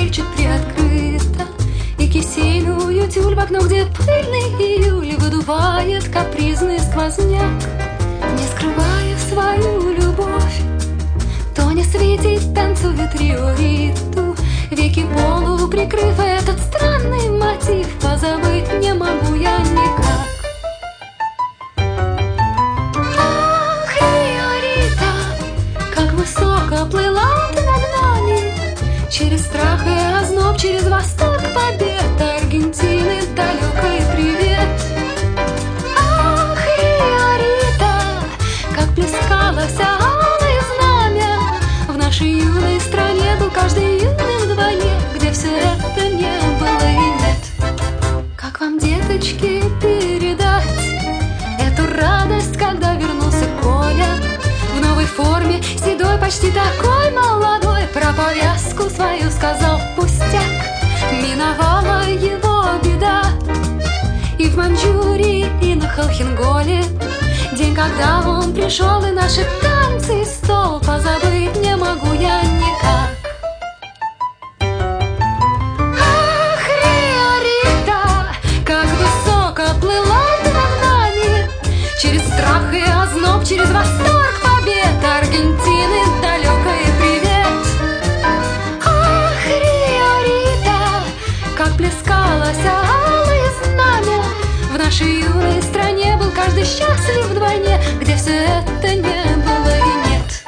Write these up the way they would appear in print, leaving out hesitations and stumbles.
дверь чуть приоткрыта, и кисейную тюль в окно, где пыльный июль выдувает капризный сквозняк. Не скрывая свою любовь, Тоня светит, танцует риориту, веки полу прикрыв этот странный мотив, позабыть не могу я никак. Ах, Риорита, как высоко плыла ты над нами, через страх и озноб, через восторг побед Аргентины далекой привет. Ах, Риорита, как плескалось алое знамя, в нашей юной стране был каждый юным вдвойне, где все это не было и нет. Как вам, деточки, передать эту радость, когда вернулся Коля в новой форме, седой, почти такой молодой, про повязку свою сказал пустяк. Миновала его беда и в Маньчжурии, и на Холхенголе, день, когда он пришел, и наши танцы и стол, позабыть не могу я никак. Ах, Риорита, как высоко плыла ты над нами, через страх и озноб, через восторг побед Аргентины далекой привет. Ах, Риорита, как плескалось алое знамя, в нашей юной стране был каждый счастлив вдвойне, где все это не было и нет.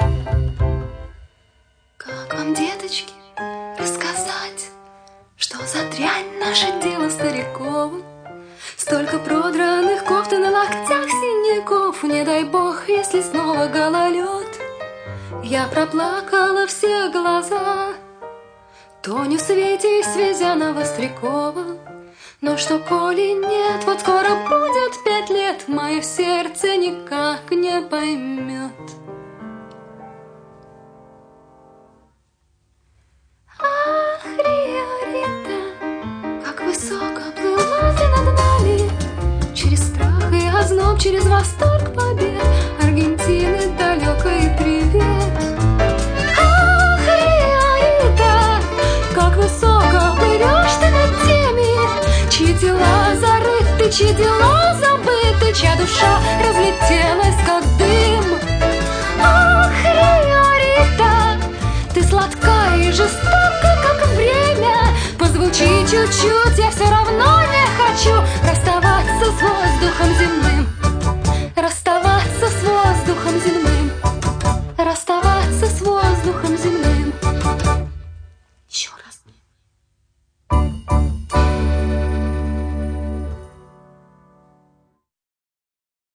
Как вам, деточки, рассказать, что за дрянь наше дело старикова? Столько продранных кофт и на локтях синяков, не дай бог, если снова гололед. Я проплакала все глаза Тоню с Витей, свезя на Вострякова. Но что коли нет, вот скоро будет 5 лет, мое сердце никак не поймет. Ах, Риорита, как высоко плыла ты над нами, через страх и озноб, через восторг побед Аргентины далекой привет. Ах, Риорита, как высоко плывешь ты над теми, чьи дела зарыты, чьи дела забыты, чья душа разлетелась